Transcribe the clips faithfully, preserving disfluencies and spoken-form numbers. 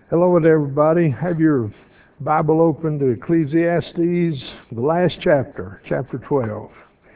Hello to everybody. Have your Bible open to Ecclesiastes, the last chapter, chapter twelve.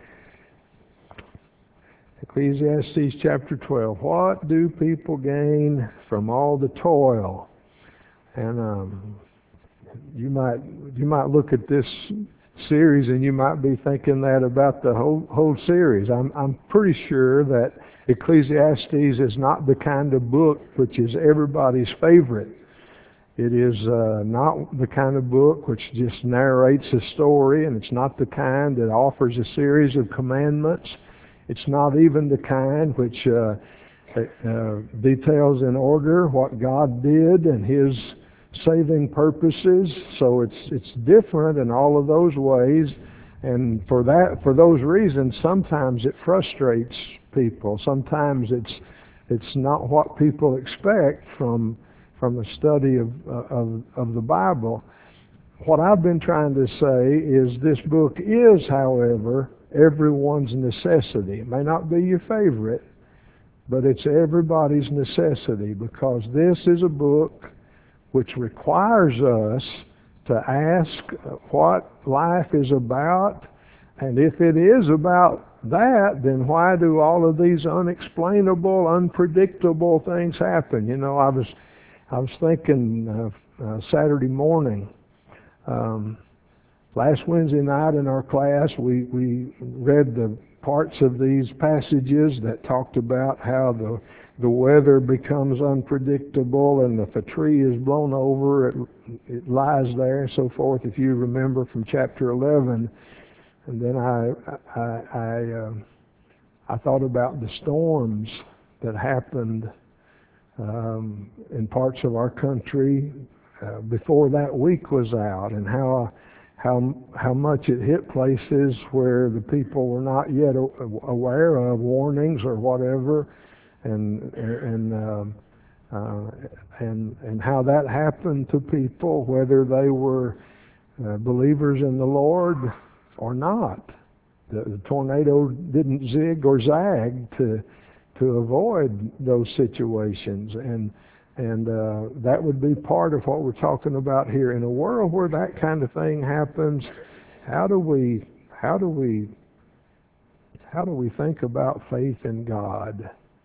Ecclesiastes chapter twelve. What do people gain from all the toil? And um, you might you might look at this series and you might be thinking that about the whole whole series. I'm I'm pretty sure that Ecclesiastes is not the kind of book which is everybody's favorite. It is uh, not the kind of book which just narrates a story, and it's not the kind that offers a series of commandments. It's not even the kind which uh, uh, details in order what God did and His saving purposes. So it's it's different in all of those ways, and for that for those reasons, sometimes it frustrates people. Sometimes it's it's not what people expect from from a study of, uh, of, of the Bible. What I've been trying to say is this book is, however, everyone's necessity. It may not be your favorite, but it's everybody's necessity, because this is a book which requires us to ask what life is about, and if it is about that, then why do all of these unexplainable, unpredictable things happen? You know, I was I was thinking uh, uh, Saturday morning, um, last Wednesday night in our class, we, we read the parts of these passages that talked about how the the weather becomes unpredictable, and if a tree is blown over, it, it lies there, and so forth, if you remember from chapter eleven. And then I, I, I, uh, I thought about the storms that happened Um, in parts of our country uh, before that week was out, and how how how much it hit places where the people were not yet aware of warnings or whatever, and and um, uh, and and how that happened to people, whether they were uh, believers in the Lord or not. The, the tornado didn't zig or zag to to avoid those situations, and and uh, that would be part of what we're talking about here. In a world where that kind of thing happens, how do we how do we how do we think about faith in God?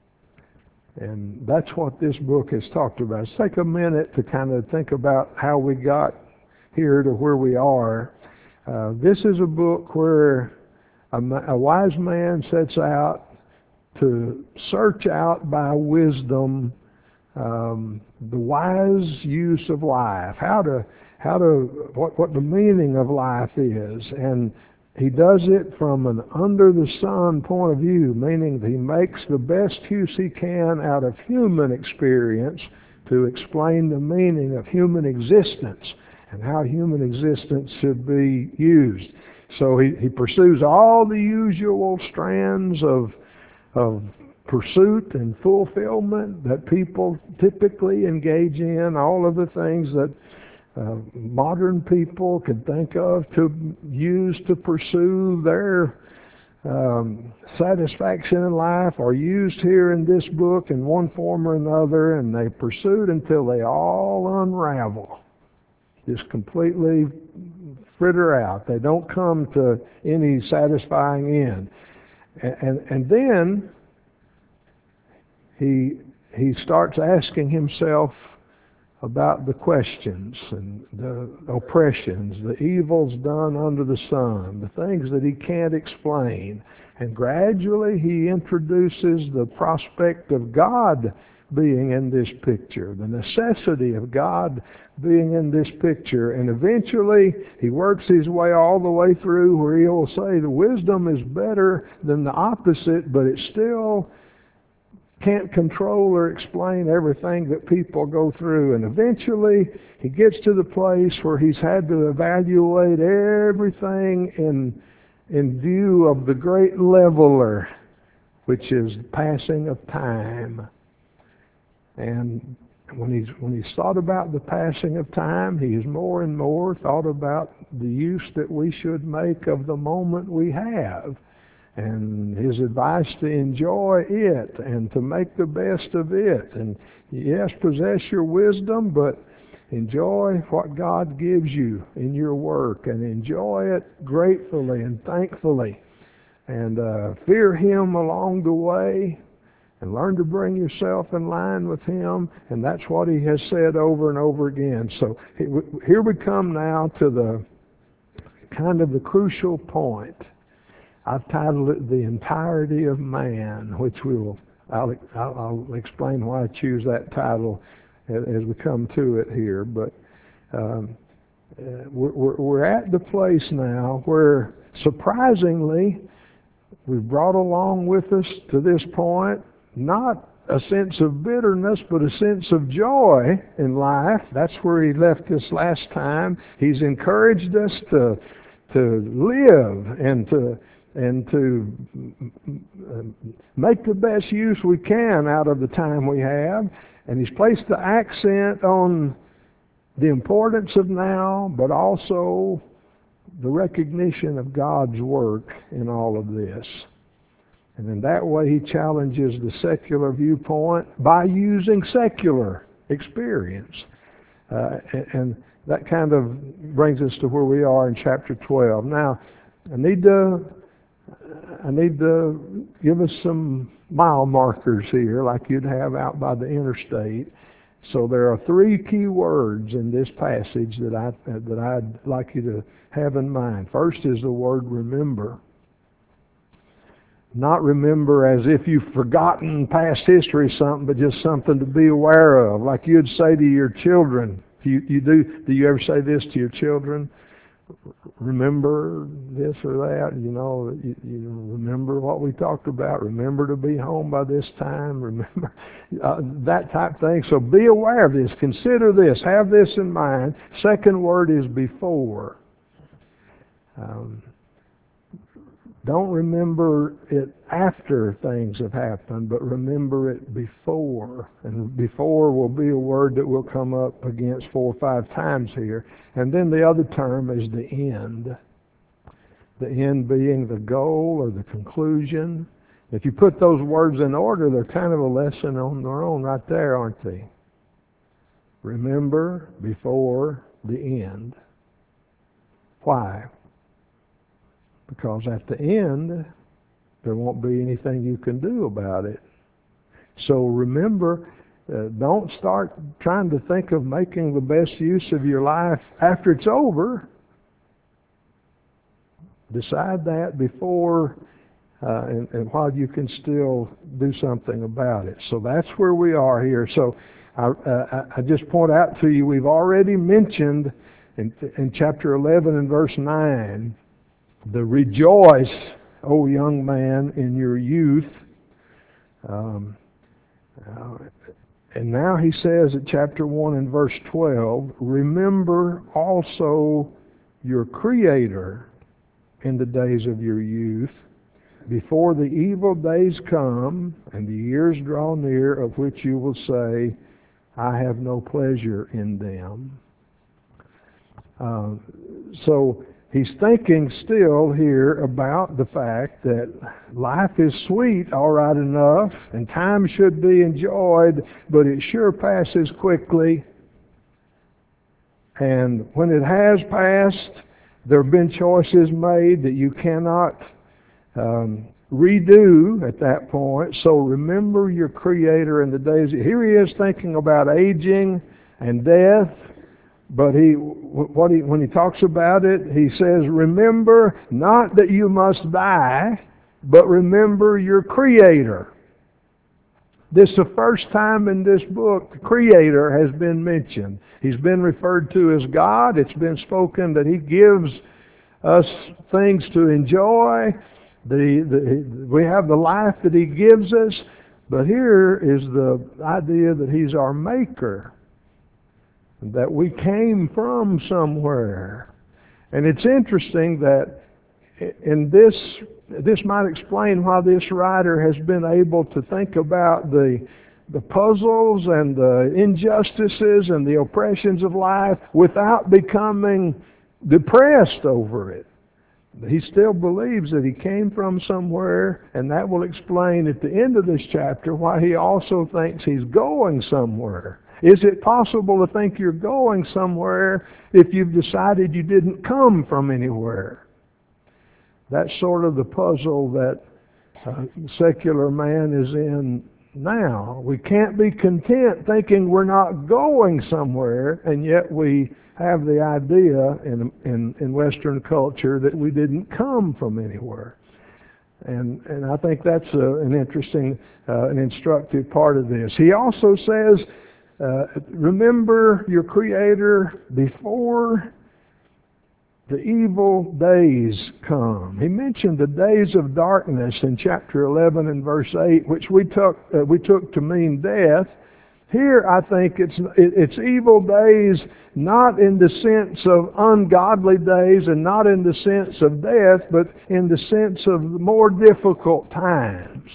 And that's what this book has talked about. Let's take a minute to kind of think about how we got here to where we are. Uh, this is a book where a, a wise man sets out to search out by wisdom um, the wise use of life, how to how to what what the meaning of life is, and he does it from an under the sun point of view, meaning that he makes the best use he can out of human experience to explain the meaning of human existence and how human existence should be used. So he, he pursues all the usual strands of of pursuit and fulfillment that people typically engage in, all of the things that uh, modern people could think of to use to pursue their um, satisfaction in life are used here in this book in one form or another, and they pursued until they all unravel, just completely fritter out. They don't come to any satisfying end. And, and, and then he he starts asking himself about the questions and the oppressions, the evils done under the sun, the things that he can't explain. And gradually he introduces the prospect of God being in this picture, the necessity of God being in this picture. And eventually he works his way all the way through where he will say the wisdom is better than the opposite, but it still can't control or explain everything that people go through. And eventually he gets to the place where he's had to evaluate everything in in view of the great leveler, which is the passing of time. And when he's when he's thought about the passing of time, he has more and more thought about the use that we should make of the moment we have, and his advice to enjoy it and to make the best of it. And yes, possess your wisdom, but Enjoy what God gives you in your work, and enjoy it gratefully and thankfully. And uh, fear Him along the way, and learn to bring yourself in line with Him. And that's what He has said over and over again. So here we come now to the kind of the crucial point. I've titled it The Entirety of Man, which we will, I'll, I'll explain why I choose that title as we come to it here. But um, uh, we're, we're at the place now where, surprisingly, we've brought along with us to this point not a sense of bitterness, but a sense of joy in life. That's where he left us last time. He's encouraged us to to live and to and to make the best use we can out of the time we have. And he's placed the accent on the importance of now, but also the recognition of God's work in all of this. And in that way, he challenges the secular viewpoint by using secular experience. Uh, and, and that kind of brings us to where we are in chapter twelve. Now, I need to I need to give us some mile markers here, like you'd have out by the interstate. So there are three key words in this passage that I that I'd like you to have in mind. First is the word remember. Not remember as if you've forgotten past history something, but just something to be aware of. Like you'd say to your children. You, you do, do you ever say this to your children? Remember this or that? You know, you, you remember what we talked about. Remember to be home by this time. Remember uh, that type thing. So be aware of this. Consider this. Have this in mind. Second word is before. Um, Don't remember it after things have happened, but remember it before. And before will be a word that will come up against four or five times here. And then the other term is the end. The end being the goal or the conclusion. If you put those words in order, they're kind of a lesson on their own right there, aren't they? Remember, before, the end. Why? Because at the end, there won't be anything you can do about it. So remember, uh, don't start trying to think of making the best use of your life after it's over. Decide that before uh, and, and while you can still do something about it. So that's where we are here. So I, uh, I just point out to you, we've already mentioned in, in chapter eleven and verse nine, the rejoice, O young man, in your youth. Um, uh, and now he says at chapter one and verse twelve, remember also your Creator in the days of your youth, before the evil days come and the years draw near, of which you will say, I have no pleasure in them. Uh, so, He's thinking still here about the fact that life is sweet, all right enough, and time should be enjoyed, but it sure passes quickly. And when it has passed, there have been choices made that you cannot um, redo at that point. So remember your Creator in the days. Here he is thinking about aging and death. But he, what he, when he talks about it, he says, remember not that you must die, but remember your Creator. This is the first time in this book the Creator has been mentioned. He's been referred to as God. It's been spoken that He gives us things to enjoy. The, the, we have the life that He gives us. But here is the idea that He's our Maker. That we came from somewhere. And it's interesting that in this, this might explain why this writer has been able to think about the, the puzzles and the injustices and the oppressions of life without becoming depressed over it. He still believes that he came from somewhere, and that will explain at the end of this chapter why he also thinks he's going somewhere. Is it possible to think you're going somewhere if you've decided you didn't come from anywhere? That's sort of the puzzle that uh, secular man is in now. We can't be content thinking we're not going somewhere, and yet we have the idea in, in, in Western culture that we didn't come from anywhere. And, and I think that's a, an interesting, uh, an instructive part of this. He also says, uh, remember your Creator before the evil days come. He mentioned the days of darkness in chapter eleven and verse eight, which we took, uh, we took to mean death. Here, I think it's it's evil days, not in the sense of ungodly days and not in the sense of death, but in the sense of more difficult times.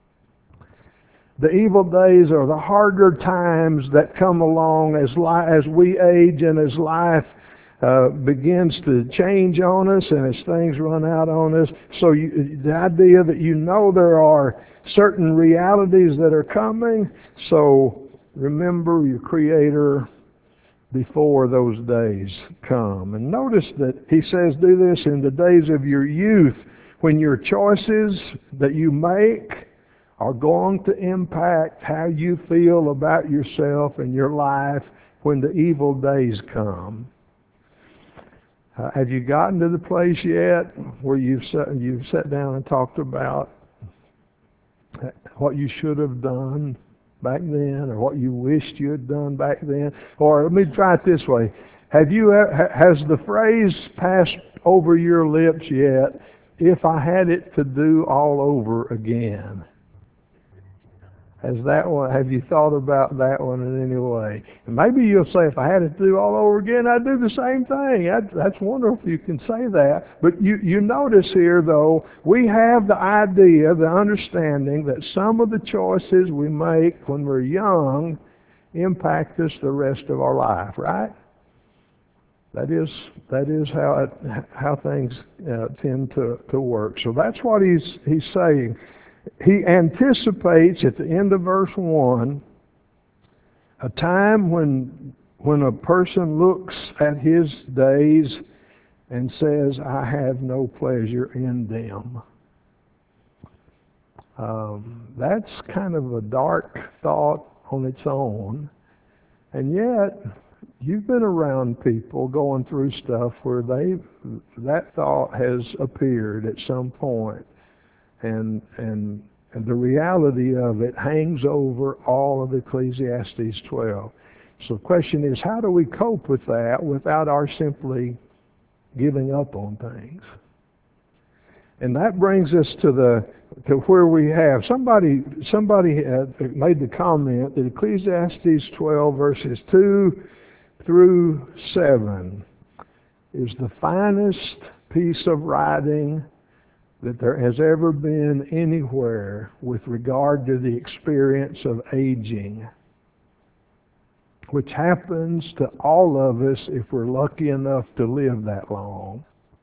The evil days are the harder times that come along as li- as we age and as life uh, begins to change on us and as things run out on us. So you, the idea that you know there are certain realities that are coming, so remember your Creator before those days come. And notice that he says, do this in the days of your youth, when your choices that you make are going to impact how you feel about yourself and your life when the evil days come. Uh, have you gotten to the place yet where you've sat, you've sat down and talked about what you should have done back then, or what you wished you had done back then? Or let me try it this way. Have you, has the phrase passed over your lips yet, if I had it to do all over again? Has that one, have you thought about that one in any way? And maybe you'll say, if I had it to do all over again, I'd do the same thing. That, that's wonderful you can say that. But you, you notice here, though, we have the idea, the understanding that some of the choices we make when we're young impact us the rest of our life, right? That is, that is how, it, how things uh, tend to, to work. So that's what he's, he's saying. He anticipates at the end of verse one a time when when a person looks at his days and says, I have no pleasure in them. Um, that's kind of a dark thought on its own, and yet you've been around people going through stuff where they that thought has appeared at some point. And, and and the reality of it hangs over all of Ecclesiastes twelve. So the question is, how do we cope with that without our simply giving up on things? And that brings us to the to where we have somebody somebody had made the comment that Ecclesiastes twelve verses two through seven is the finest piece of writing that there has ever been anywhere with regard to the experience of aging, which happens to all of us if we're lucky enough to live that long.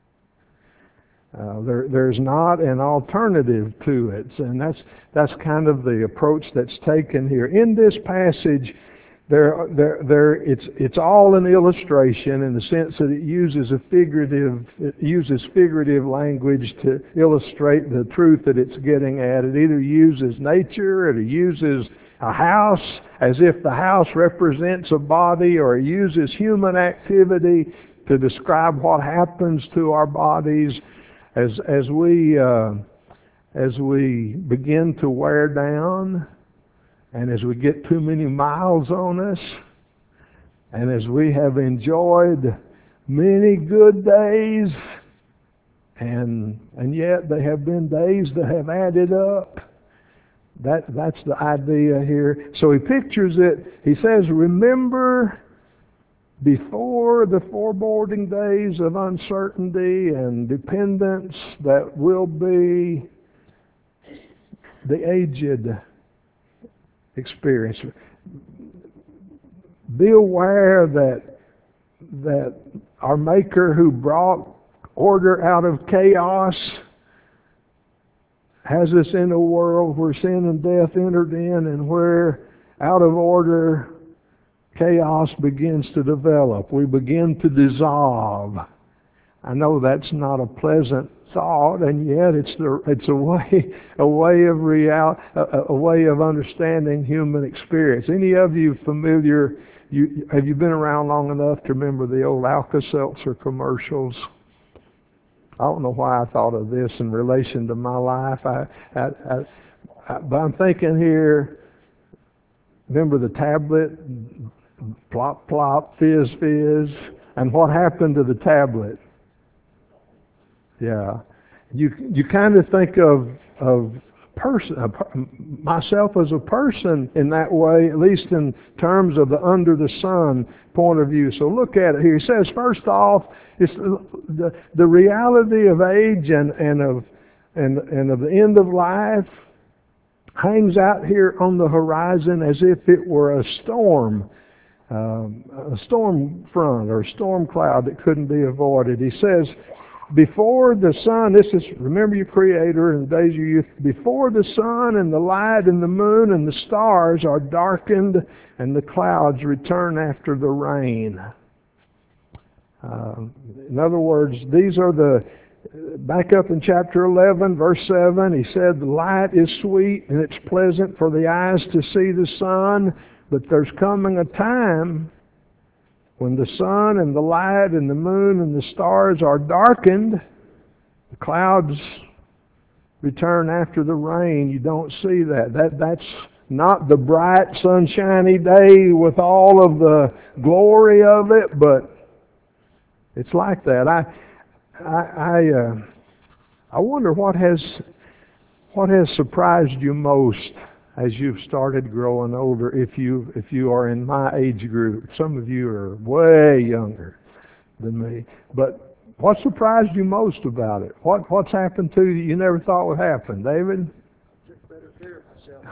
Uh, there, there's not an alternative to it, and that's that's kind of the approach that's taken here in this passage. There, there, there. It's it's all an illustration in the sense that it uses a figurative, it uses figurative language to illustrate the truth that it's getting at. It either uses nature, or it uses a house as if the house represents a body, or it uses human activity to describe what happens to our bodies as as we uh, as we begin to wear down. And as we get too many miles on us, and as we have enjoyed many good days, and and yet they have been days that have added up, that that's the idea here. So he pictures it, he says, remember before the foreboding days of uncertainty and dependence that will be the aged experience. Be aware that that our Maker, who brought order out of chaos, has us in a world where sin and death entered in, and where out of order chaos begins to develop. We begin to dissolve. I know that's not a pleasant thought, and yet it's the it's a way a way of real a, a way of understanding human experience. Any of you familiar? You have you been around long enough to remember the old Alka-Seltzer commercials? I don't know why I thought of this in relation to my life. I, I, I, I but I'm thinking here. Remember the tablet? Plop plop, fizz fizz, and what happened to the tablet? Yeah, you you kind of think of of person of myself as a person in that way, at least in terms of the under the sun point of view. So look at it here. He says, first off, it's the the reality of age and and of and and of the end of life hangs out here on the horizon as if it were a storm. Um, a storm front or a storm cloud that couldn't be avoided. He says, before the sun, this is, remember your Creator in the days of your youth, before the sun and the light and the moon and the stars are darkened and the clouds return after the rain. Uh, in other words, these are the, back up in chapter eleven, verse seven, he said, the light is sweet and it's pleasant for the eyes to see the sun. But there's coming a time when the sun and the light and the moon and the stars are darkened, the clouds return after the rain. You don't see that. That that's not the bright, sunshiny day with all of the glory of it, but it's like that. I I I, uh, I wonder what has what has surprised you most as you've started growing older, if you if you are in my age group. Some of you are way younger than me. But what surprised you most about it? What what's happened to you you never thought would happen, David? Took better care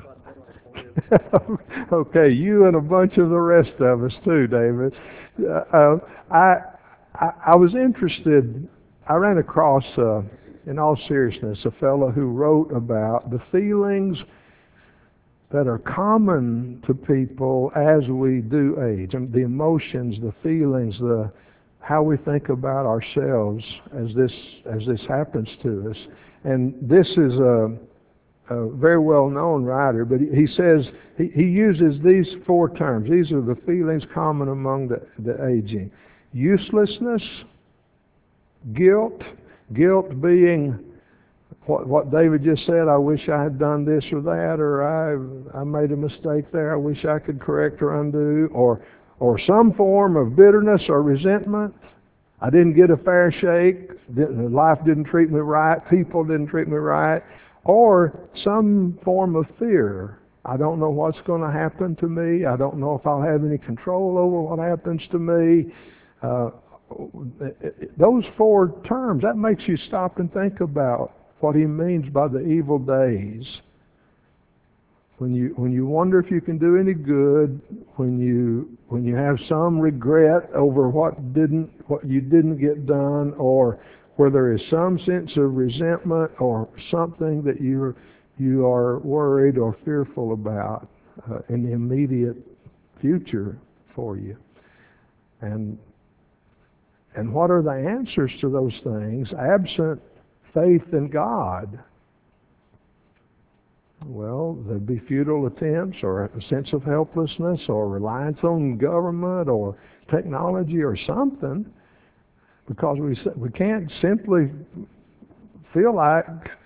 of myself. Okay, you and a bunch of the rest of us too, David. Uh, uh, I, I I was interested. I ran across, uh, in all seriousness, a fellow who wrote about the feelings that are common to people as we do age. I mean, the emotions, the feelings, the how we think about ourselves as this as this happens to us. And this is a, a very well-known writer, but he, he says he, he uses these four terms. These are the feelings common among the, the aging: uselessness, guilt, guilt being What, what David just said, I wish I had done this or that, or I I made a mistake there, I wish I could correct or undo, or or some form of bitterness or resentment. I didn't get a fair shake, didn't, life didn't treat me right, people didn't treat me right, or some form of fear. I don't know what's going to happen to me, I don't know if I'll have any control over what happens to me. Uh, those four terms, that makes you stop and think about what he means by the evil days. When you when you wonder if you can do any good, when you when you have some regret over what didn't what you didn't get done, or where there is some sense of resentment or something that you you are worried or fearful about uh, in the immediate future for you. And and what are the answers to those things absent faith in God? Well, there'd be futile attempts, or a sense of helplessness, or reliance on government or technology or something, because we we can't simply feel like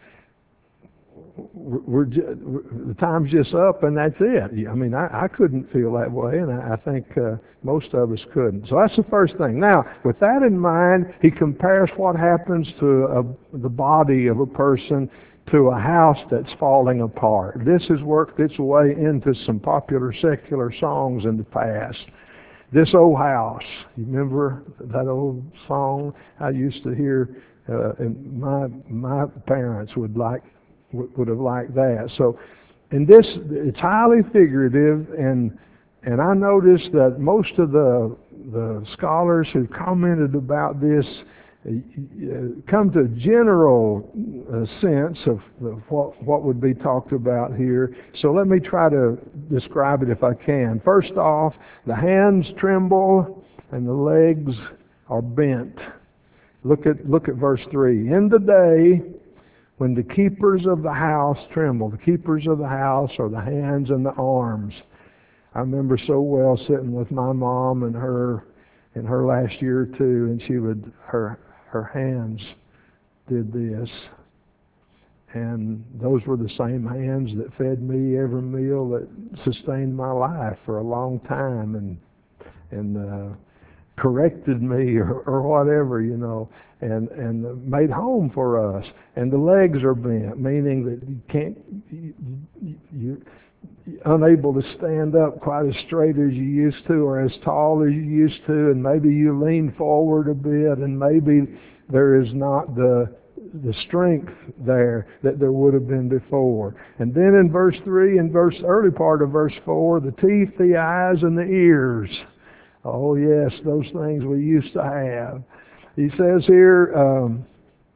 we're just, the time's just up and that's it. I mean, I, I couldn't feel that way, and I, I think uh, most of us couldn't. So that's the first thing. Now, with that in mind, he compares what happens to a, the body of a person to a house that's falling apart. This has worked its way into some popular secular songs in the past. This old house. You remember that old song I used to hear? Uh, and my my parents would like would have liked that. So, in this, it's highly figurative, and and I noticed that most of the the scholars who commented about this come to a general uh, sense of, of what, what would be talked about here. So let me try to describe it if I can. First off, the hands tremble and the legs are bent. Look at, look at verse three. In the day when the keepers of the house tremble, the keepers of the house are the hands and the arms. I remember so well sitting with my mom and her in her last year or two, and she would, her, her hands did this. And those were the same hands that fed me every meal that sustained my life for a long time and, and, uh, corrected me or, or whatever, you know, and, and made home for us. And the legs are bent, meaning that you can't, you, you, you unable to stand up quite as straight as you used to or as tall as you used to, and maybe you lean forward a bit, and maybe there is not the the strength there that there would have been before. And then in verse three and verse early part of verse four, the teeth, the eyes, and the ears. Oh yes, those things we used to have. He says here, um,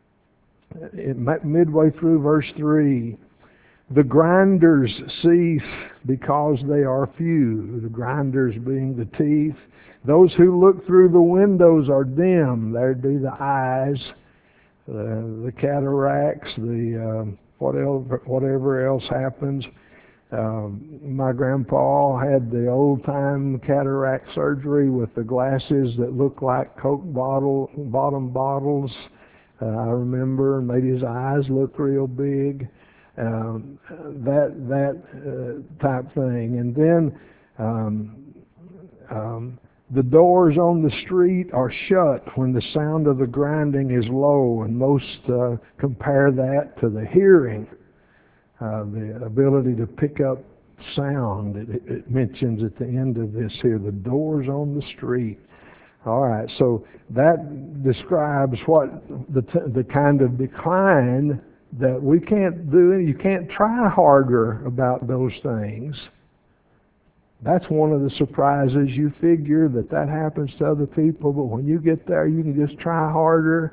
midway through verse three, the grinders cease because they are few. The grinders being the teeth. Those who look through the windows are dim. There'd be the eyes, uh, the cataracts, the um, whatever, whatever else happens. Um, my grandpa had the old-time cataract surgery with the glasses that looked like Coke bottle bottom bottles. Uh, I remember, and made his eyes look real big. Um, that that uh, type thing. And then um, um, the doors on the street are shut when the sound of the grinding is low, and most uh, compare that to the hearing, uh, the ability to pick up sound. It, it mentions at the end of this here, the doors on the street. All right, so that describes what the t- the kind of decline that we can't do any, you can't try harder about those things. That's one of the surprises. You figure that that happens to other people, but when you get there, you can just try harder.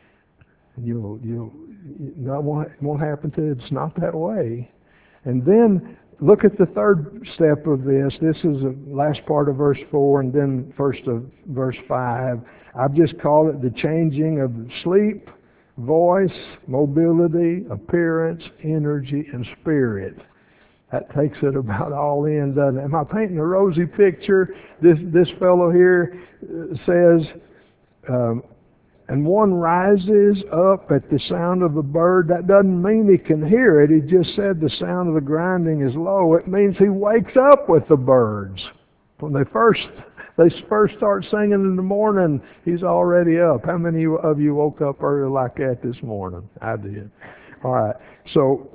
You'll, you'll, not won't, won't happen to you. It's not that way. And then look at the third step of this. This is the last part of verse four, and then first of verse five. I've just called it the changing of sleep, voice, mobility, appearance, energy, and spirit. That takes it about all in, doesn't it? Am I painting a rosy picture? This this fellow here says, um, and one rises up at the sound of the bird. That doesn't mean he can hear it. He just said the sound of the grinding is low. It means he wakes up with the birds. When they first they first start singing in the morning, he's already up. How many of you woke up early like that this morning? I did. All right. So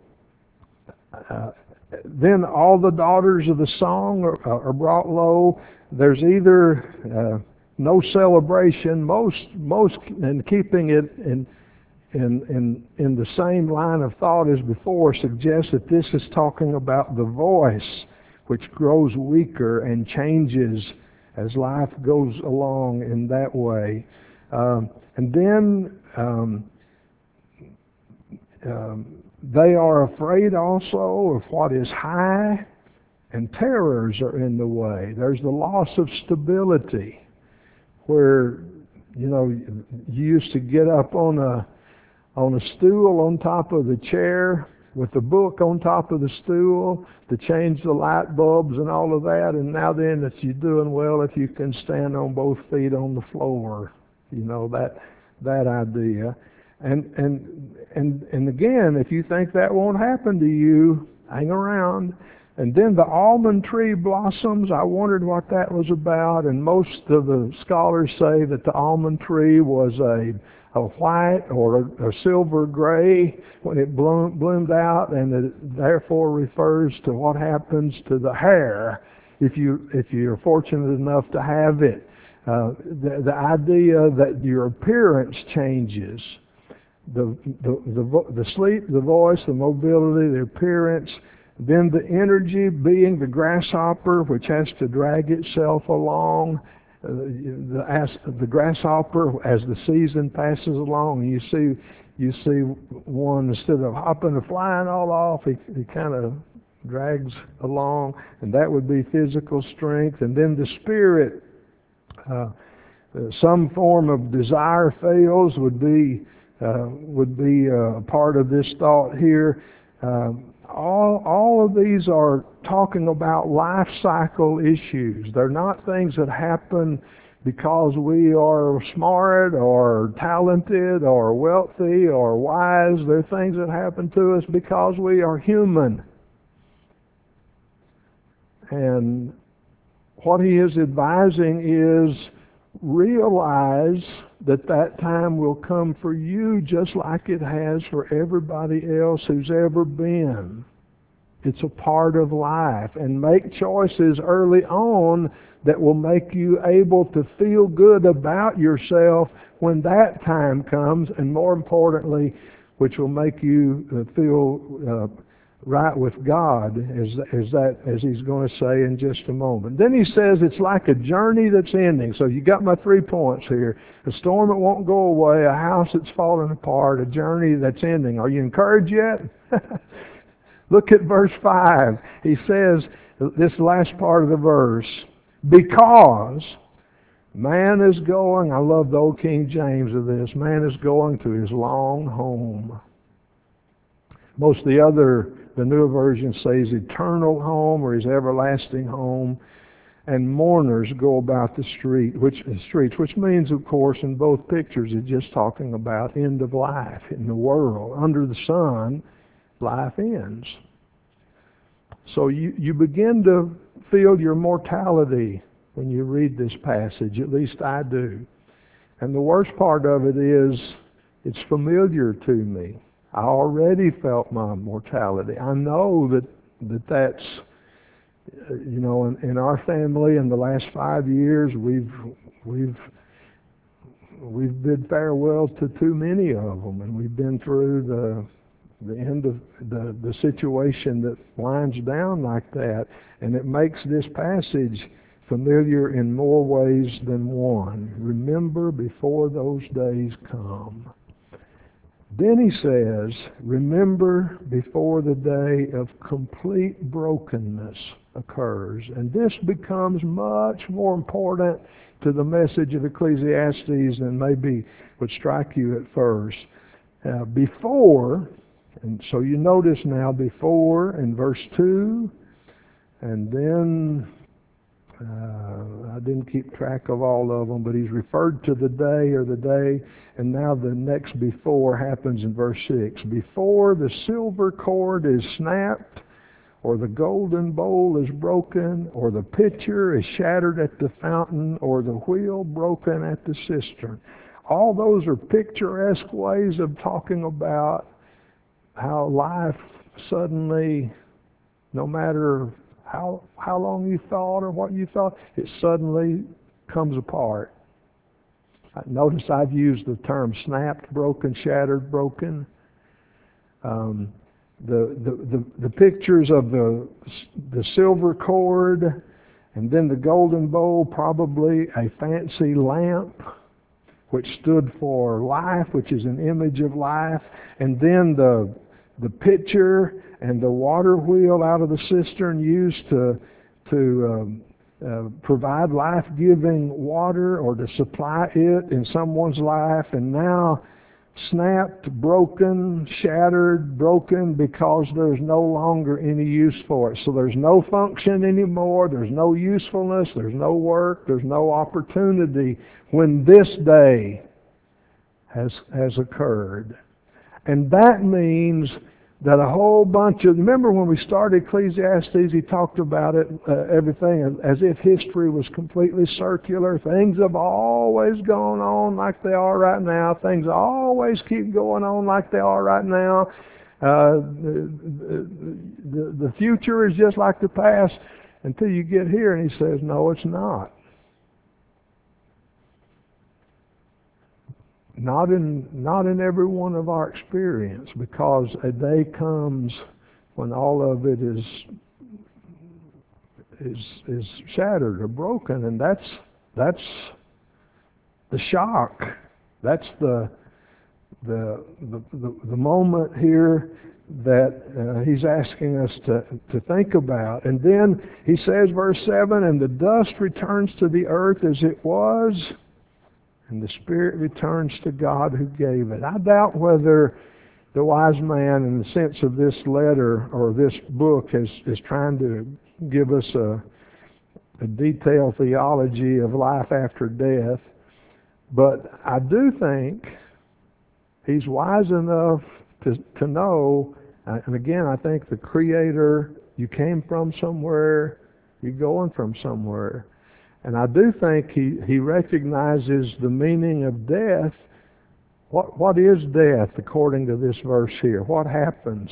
uh, then all the daughters of the song are, are brought low. There's either uh, no celebration, most most and keeping it in in in in the same line of thought as before suggests that this is talking about the voice, which grows weaker and changes as life goes along in that way. Um, and then um, um, they are afraid also of what is high, and terrors are in the way. There's the loss of stability, where, you know, you used to get up on a on a stool on top of the chair with the book on top of the stool to change the light bulbs and all of that, and now then that you're doing well if you can stand on both feet on the floor, you know, that that idea. And and and and again, if you think that won't happen to you, hang around. And then the almond tree blossoms, I wondered what that was about, and most of the scholars say that the almond tree was a a white or a, a silver gray when it bloom, bloomed out, and it therefore refers to what happens to the hair if you if you're fortunate enough to have it. Uh, the, the idea that your appearance changes, the the the the sleep, the voice, the mobility, the appearance. Then the energy being the grasshopper, which has to drag itself along. the, as, the grasshopper, as the season passes along, you see, you see one, instead of hopping or flying all off, he, he kind of drags along, and that would be physical strength. And then the spirit, uh, uh, some form of desire fails would be uh, would be uh, a part of this thought here. Um, all all of these are talking about life cycle issues. They're not things that happen because we are smart or talented or wealthy or wise. They're things that happen to us because we are human. And what he is advising is realize that that time will come for you just like it has for everybody else who's ever been. It's a part of life. And make choices early on that will make you able to feel good about yourself when that time comes, and more importantly, which will make you uh, feel uh, right with God, as, as that as he's going to say in just a moment. Then he says it's like a journey that's ending. So you got my three points here. A storm that won't go away, a house that's falling apart, a journey that's ending. Are you encouraged yet? Look at verse five. He says, this last part of the verse, because man is going, I love the old King James of this, man is going to his long home. Most of the other, the newer versions say his eternal home or his everlasting home. And mourners go about the street, which streets, which means, of course, in both pictures, it's just talking about end of life in the world. Under the sun, life ends. So you, you begin to feel your mortality when you read this passage, at least I do. And the worst part of it is it's familiar to me. I already felt my mortality. I know that, that that's, you know, in, in our family in the last five years, we've, we've, we've bid farewell to too many of them, and we've been through the the end of the, the situation that winds down like that, and it makes this passage familiar in more ways than one. Remember before those days come. Then he says, remember before the day of complete brokenness occurs. And this becomes much more important to the message of Ecclesiastes than maybe would strike you at first. Uh, before, and so you notice now before in verse two, and then Uh, I didn't keep track of all of them, but he's referred to the day or the day, and now the next before happens in verse six. Before the silver cord is snapped, or the golden bowl is broken, or the pitcher is shattered at the fountain, or the wheel broken at the cistern. All those are picturesque ways of talking about how life suddenly, no matter How, how long you thought or what you thought, it suddenly comes apart. Notice I've used the term snapped, broken, shattered, broken. Um, the, the, the, the pictures of the, the silver cord and then the golden bowl, probably a fancy lamp, which stood for life, which is an image of life, and then the the pitcher and the water wheel out of the cistern used to to um, uh, provide life-giving water or to supply it in someone's life, and now snapped, broken, shattered, broken because there's no longer any use for it. So there's no function anymore, there's no usefulness, there's no work, there's no opportunity when this day has has occurred. And that means that a whole bunch of, remember when we started Ecclesiastes, he talked about it, uh, everything as if history was completely circular. Things have always gone on like they are right now. Things always keep going on like they are right now. Uh, the, the, the future is just like the past until you get here. And he says, no, it's not. Not in not in every one of our experience, because a day comes when all of it is is is shattered or broken, and that's that's the shock. That's the the the, the, the moment here that uh, he's asking us to, to think about. And then he says, verse seven, and the dust returns to the earth as it was, and the spirit returns to God who gave it. I doubt whether the wise man, in the sense of this letter or this book, is, is trying to give us a, a detailed theology of life after death. But I do think he's wise enough to, to know, and again, I think the Creator, you came from somewhere, you're going from somewhere. And I do think he, he recognizes the meaning of death. What what is death according to this verse here? What happens?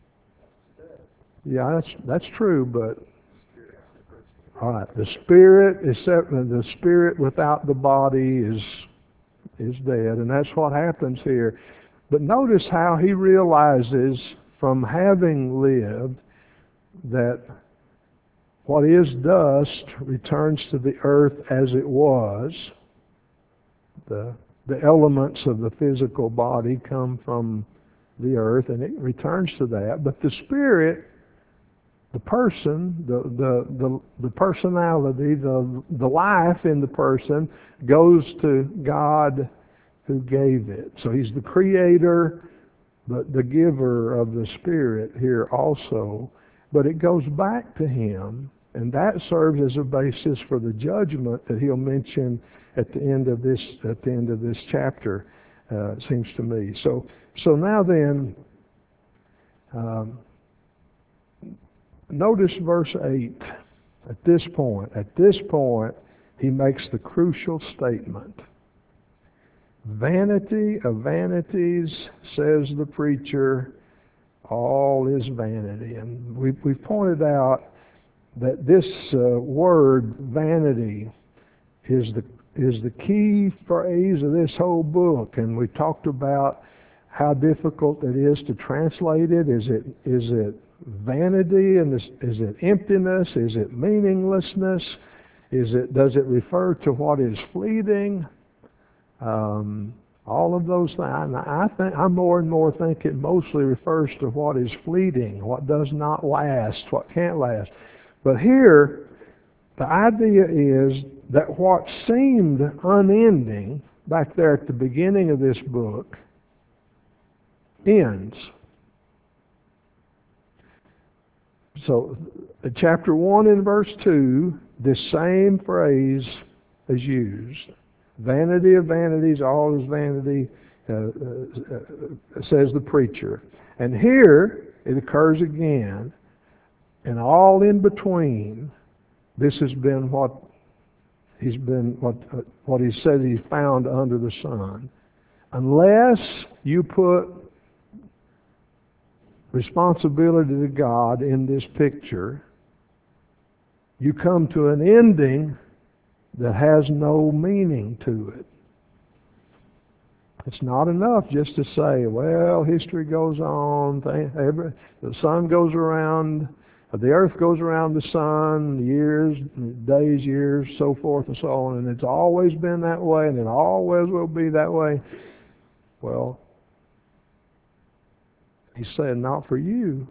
Yeah, that's that's true, but all right, the spirit is the spirit without the body is is dead, and that's what happens here. But notice how he realizes from having lived that what is dust returns to the earth as it was. The the elements of the physical body come from the earth, and it returns to that. But the spirit, the person, the the the, the personality, the the life in the person goes to God who gave it. So he's the creator, but the giver of the spirit here also. But it goes back to him, and that serves as a basis for the judgment that he'll mention at the end of this at the end of this chapter. Uh, it seems to me. So so now then, um, notice verse eight. At this point, at this point, he makes the crucial statement. Vanity of vanities, says the preacher, all is vanity. And we've, we've pointed out that this uh, word, vanity, is the is the key phrase of this whole book. And we talked about how difficult it is to translate it. Is it is it vanity, and is, is it emptiness? Is it meaninglessness? Is it does it refer to what is fleeting? Um, all of those things. I think I more and more think it mostly refers to what is fleeting, what does not last, what can't last. But here, the idea is that what seemed unending back there at the beginning of this book ends. So, chapter one and verse two, this same phrase is used. Vanity of vanities, all is vanity, uh, uh, says the preacher. And here it occurs again, and all in between, this has been what he's been what uh, what he said he found under the sun. Unless you put responsibility to God in this picture, you come to an ending that has no meaning to it. It's not enough just to say, well, history goes on, every, the sun goes around, the earth goes around the sun, years, days, years, so forth and so on, and it's always been that way, and it always will be that way. Well, he said, not for you,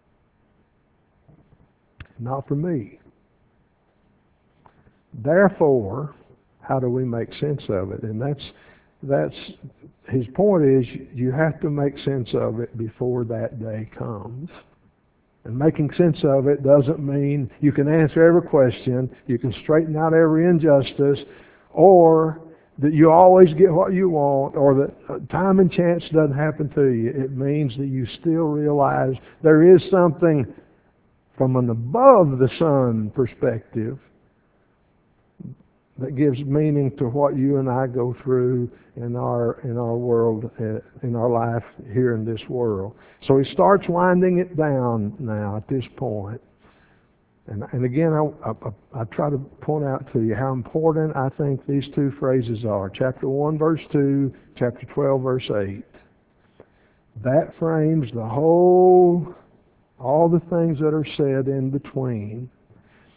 not for me. Therefore, how do we make sense of it? And that's that's his point is you have to make sense of it before that day comes. And making sense of it doesn't mean you can answer every question, you can straighten out every injustice, or that you always get what you want, or that time and chance doesn't happen to you. It means that you still realize there is something from an above the sun perspective that gives meaning to what you and I go through in our in our world, uh, in our life here in this world. So he starts winding it down now at this point. And, and again, I, I, I try to point out to you how important I think these two phrases are. Chapter one, verse two, chapter twelve, verse eight. That frames the whole, all the things that are said in between.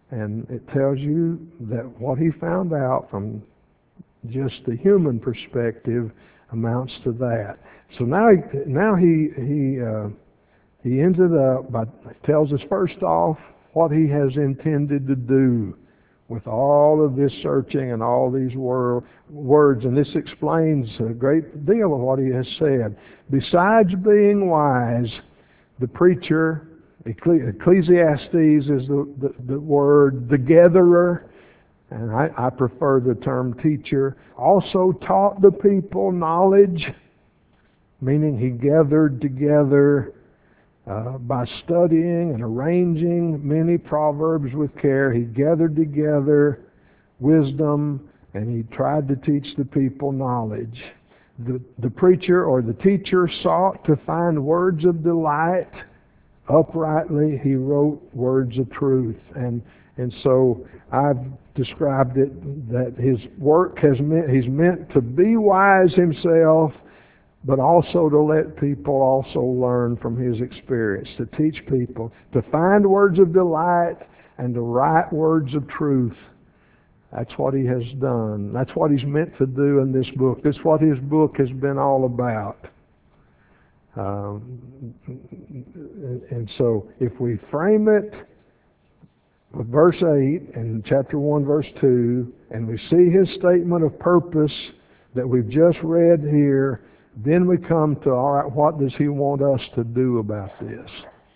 And it tells you that what he found out from just the human perspective amounts to that. So now, he, now he he uh, he ends it up by tells us first off what he has intended to do with all of this searching and all these wor- words, and this explains a great deal of what he has said. Besides being wise, the preacher, Ecclesiastes is the, the, the word, the gatherer, and I, I prefer the term teacher, also taught the people knowledge, meaning he gathered together uh, by studying and arranging many proverbs with care. He gathered together wisdom, and he tried to teach the people knowledge. The, the preacher or the teacher sought to find words of delight. Uprightly he wrote words of truth. And and so I've described it that his work has meant, he's meant to be wise himself, but also to let people also learn from his experience, to teach people, to find words of delight and to write words of truth. That's what he has done. That's what he's meant to do in this book. That's what his book has been all about. Um, and so if we frame it with verse eight and chapter one, verse two, and we see his statement of purpose that we've just read here, then we come to, all right, what does he want us to do about this?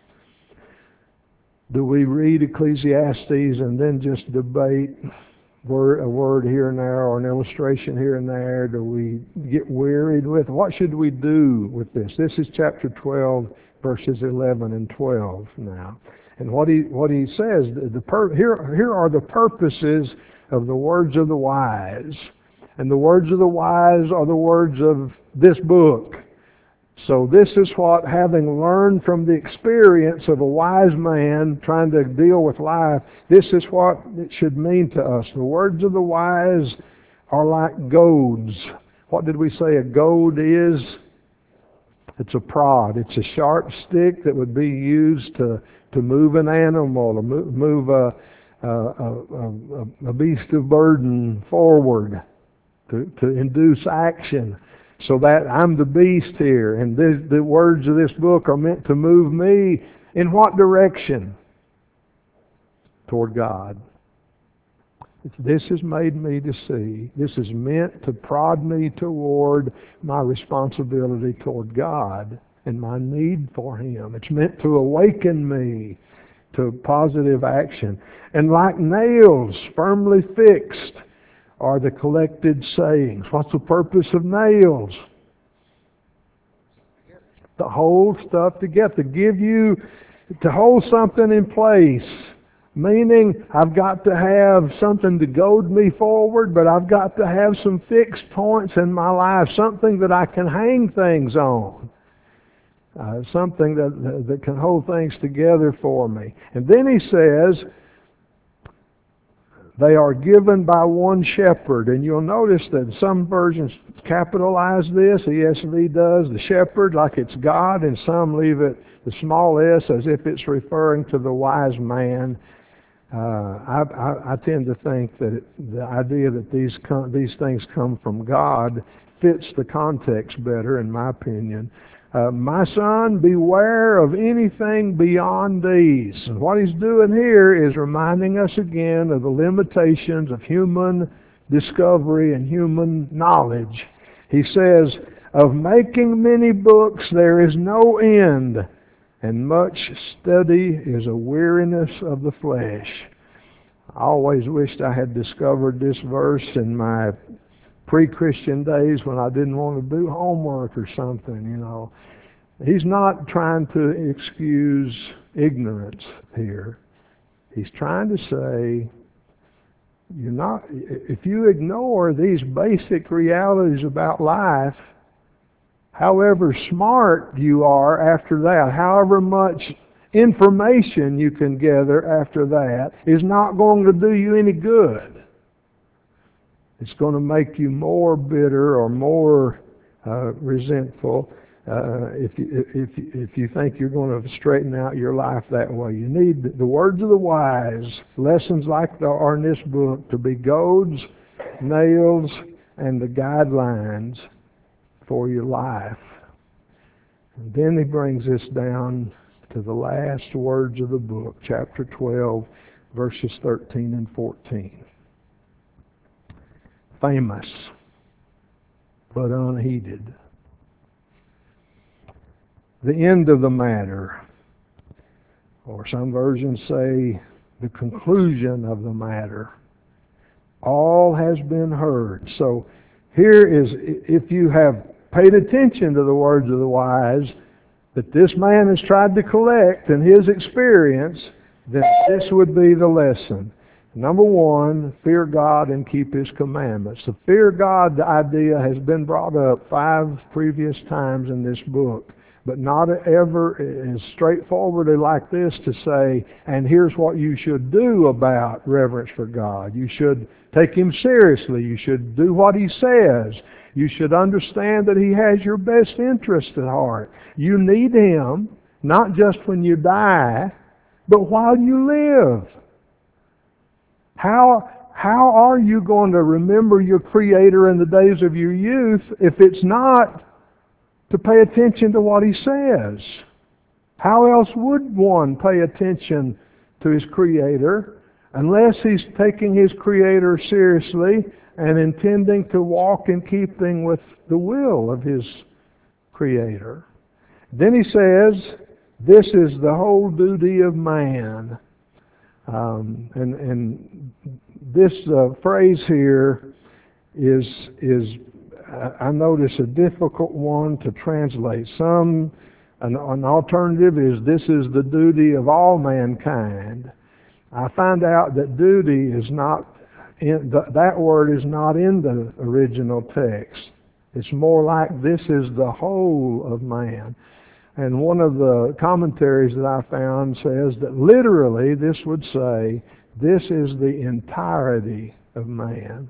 Do we read Ecclesiastes and then just debate word, a word here and there or an illustration here and there? Do we get wearied with it? What should we do with this? This is chapter twelve, verses eleven and twelve now. And what he what he says, the, the pur- here here are the purposes of the words of the wise. And the words of the wise are the words of this book. So this is what, having learned from the experience of a wise man trying to deal with life, this is what it should mean to us. The words of the wise are like goads. What did we say a goad is? It's a prod. It's a sharp stick that would be used to, to move an animal, to move, move a, a, a, a beast of burden forward, to, to induce action. So that I'm the beast here, and this, the words of this book are meant to move me in what direction? Toward God. This has made me to see. This is meant to prod me toward my responsibility toward God and my need for Him. It's meant to awaken me to positive action. And like nails firmly fixed are the collected sayings. What's the purpose of nails? To hold stuff together, to give you, to hold something in place. Meaning, I've got to have something to goad me forward, but I've got to have some fixed points in my life, something that I can hang things on. Uh, something that, that can hold things together for me. And then he says, they are given by one shepherd. And you'll notice that some versions capitalize this, E S V does, the shepherd, like it's God, and some leave it, the small s, as if it's referring to the wise man. Uh, I, I, I tend to think that it, the idea that these com- these things come from God fits the context better, in my opinion. Uh, my son, beware of anything beyond these. And what he's doing here is reminding us again of the limitations of human discovery and human knowledge. He says, of making many books there is no end, and much study is a weariness of the flesh. I always wished I had discovered this verse in my pre-Christian days when I didn't want to do homework or something, you know. He's not trying to excuse ignorance here. He's trying to say, you're not, if you ignore these basic realities about life, however smart you are after that, however much information you can gather after that, is not going to do you any good. It's going to make you more bitter or more uh, resentful. uh, if you, if if you think you're going to straighten out your life that way. You need the words of the wise, lessons like there are in this book, to be goads, nails, and the guidelines for your life. And then he brings us down to the last words of the book, chapter twelve, verses thirteen and fourteen. Famous, but unheeded. The end of the matter, or some versions say the conclusion of the matter. All has been heard. So here is, if you have paid attention to the words of the wise that this man has tried to collect in his experience, then this would be the lesson. Number one, fear God and keep His commandments. The fear God idea has been brought up five previous times in this book, but not ever as straightforwardly like this to say, and here's what you should do about reverence for God. You should take Him seriously. You should do what He says. You should understand that He has your best interest at heart. You need Him, not just when you die, but while you live. How, how are you going to remember your Creator in the days of your youth if it's not to pay attention to what He says? How else would one pay attention to his Creator unless he's taking his Creator seriously and intending to walk in keeping with the will of his Creator? Then he says, this is the whole duty of man. Um, and, and this uh, phrase here is, is I notice, a difficult one to translate. Some, an, an alternative is, this is the duty of all mankind. I find out that duty is not, in, the, that word is not in the original text. It's more like, this is the whole of man. And one of the commentaries that I found says that literally this would say, this is the entirety of man.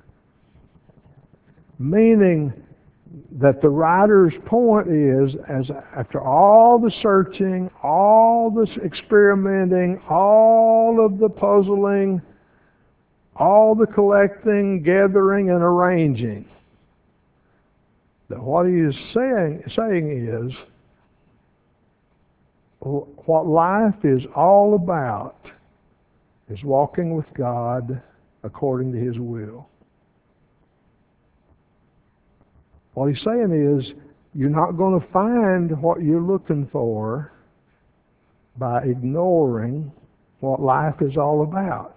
Meaning that the writer's point is, as after all the searching, all the experimenting, all of the puzzling, all the collecting, gathering, and arranging, that what he is saying, saying is, what life is all about is walking with God according to His will. What he's saying is, you're not going to find what you're looking for by ignoring what life is all about.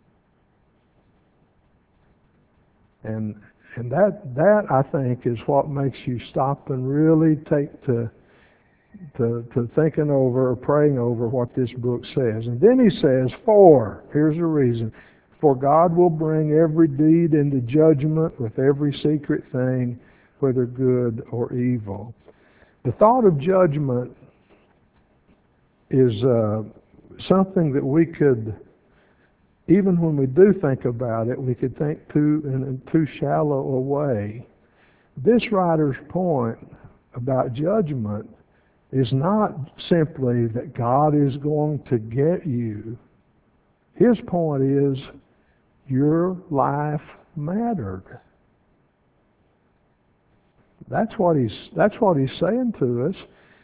And and that that I think is what makes you stop and really take to To, to thinking over or praying over what this book says. And then he says, for, here's the reason, for God will bring every deed into judgment with every secret thing, whether good or evil. The thought of judgment is uh, something that we could, even when we do think about it, we could think too in a too shallow a way. This writer's point about judgment is not simply that God is going to get you. His point is, your life mattered. That's what he's, that's what he's saying to us.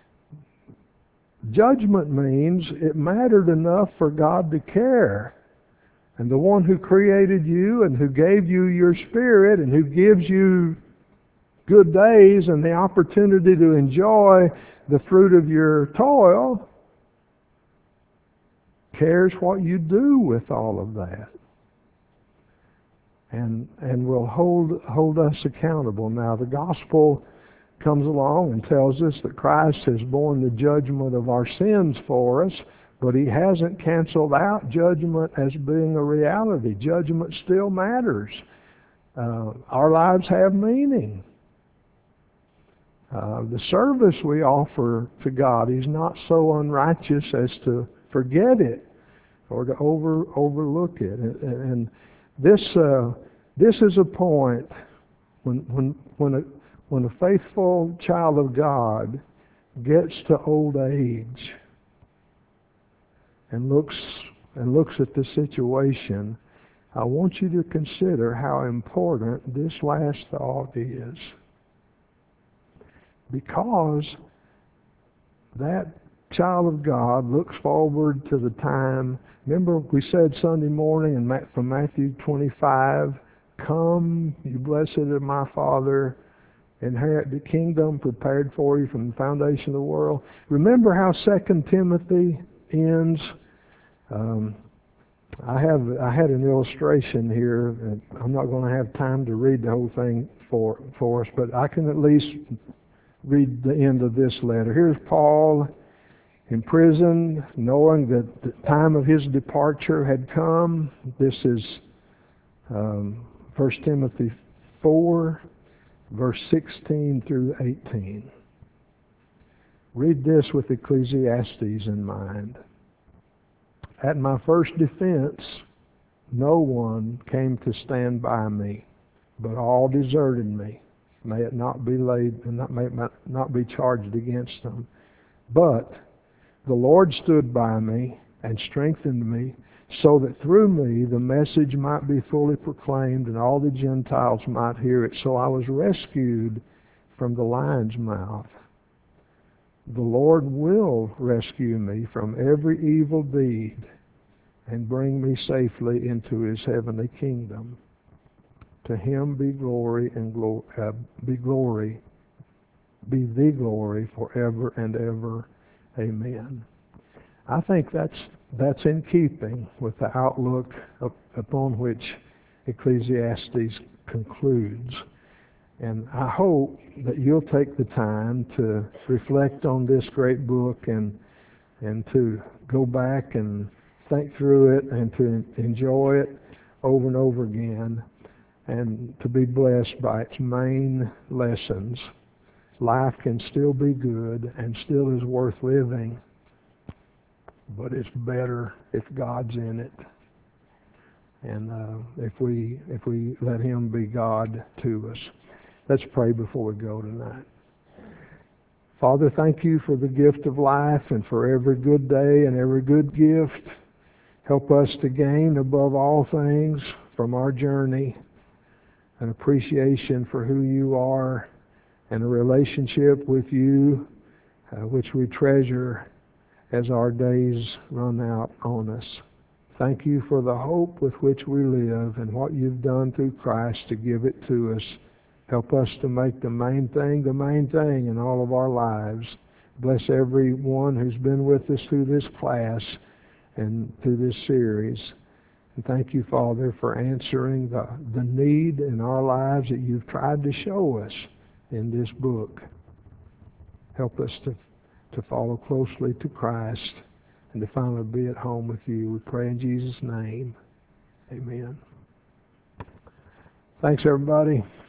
Judgment means it mattered enough for God to care. And the one who created you and who gave you your spirit and who gives you good days and the opportunity to enjoy the fruit of your toil, cares what you do with all of that. And and will hold hold us accountable. Now the gospel comes along and tells us that Christ has borne the judgment of our sins for us, but He hasn't canceled out judgment as being a reality. Judgment still matters. Uh, our lives have meaning. Uh, the service we offer to God, He's not so unrighteous as to forget it or to over overlook it. And, and this uh, this is a point when when when a when a faithful child of God gets to old age and looks and looks at the situation, I want you to consider how important this last thought is. Because that child of God looks forward to the time. Remember we said Sunday morning in, from Matthew twenty-five, "Come, you blessed of my Father, inherit the kingdom prepared for you from the foundation of the world." Remember how Second Timothy ends? Um, I have I had an illustration here. And I'm not going to have time to read the whole thing for for us, but I can at least read the end of this letter. Here's Paul in prison, knowing that the time of his departure had come. This is um, First Timothy four, verse sixteen through eighteen. Read this with Ecclesiastes in mind. "At my first defense, no one came to stand by me, but all deserted me. May it not be laid, and not may it not be charged against them. But the Lord stood by me and strengthened me, so that through me the message might be fully proclaimed, and all the Gentiles might hear it. So I was rescued from the lion's mouth. The Lord will rescue me from every evil deed and bring me safely into His heavenly kingdom. To Him be glory and glo- uh, be glory, be the glory forever and ever. Amen." I think that's that's in keeping with the outlook up, upon which Ecclesiastes concludes. And I hope that you'll take the time to reflect on this great book and and to go back and think through it and to enjoy it over and over again, and to be blessed by its main lessons. Life can still be good and still is worth living, but it's better if God's in it, and uh, if we if we let Him be God to us. Let's pray before we go tonight. Father, thank you for the gift of life and for every good day and every good gift. Help us to gain above all things from our journey an appreciation for who you are and a relationship with you, uh, which we treasure as our days run out on us. Thank you for the hope with which we live and what you've done through Christ to give it to us. Help us to make the main thing the main thing in all of our lives. Bless everyone who's been with us through this class and through this series. And thank you, Father, for answering the, the need in our lives that you've tried to show us in this book. Help us to, to follow closely to Christ and to finally be at home with you. We pray in Jesus' name. Amen. Thanks, everybody.